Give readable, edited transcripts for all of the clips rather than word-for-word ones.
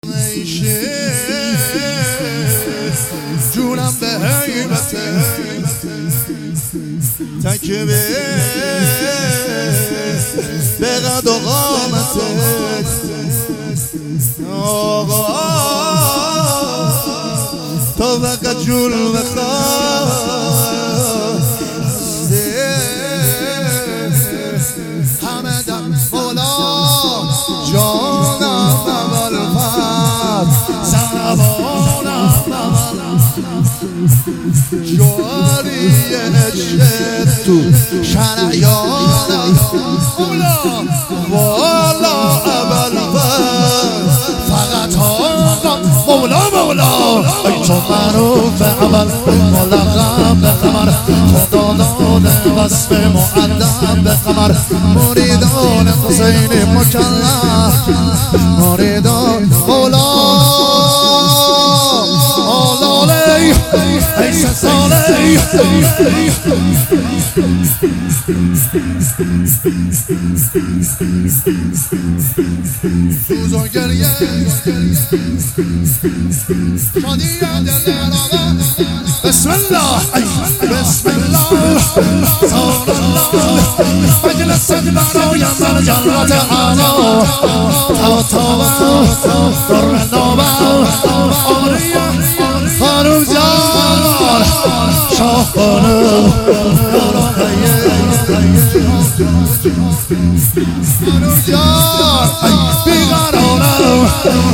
جونم به هیبته تکیه به قد و قامته آقا تو فقط جون بخواه همه دم مولا جانم اول فرد زبانم جواری عشق تو شریانم والا اول فرد فقط آقا مولا ای تو معروف اول ملقب به قمر خدا داده وصف مؤدب به قمر مریدان حسین مکلف مریدان مولا آلالی ای سسالی سوز و گریه شادی دل راغه بسم الله بسم الله سال الله مجلس برای من جلوت آنا در نوبه آریه خانم جان شاه خانم خانم جان بیقرارم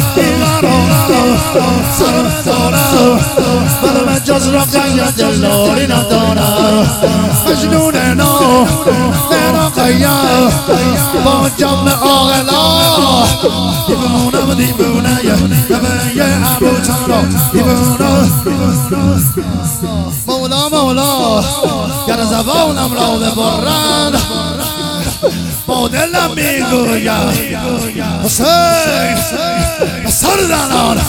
سرم دارم ولی من جز را قید دلداری ندارم مجنون نو نیرا قیم با جمع آقلا دیوونه یه ابو تارا دیوونه مولا گر زبانم را ببرند با دلم میگویم حسین سر زنان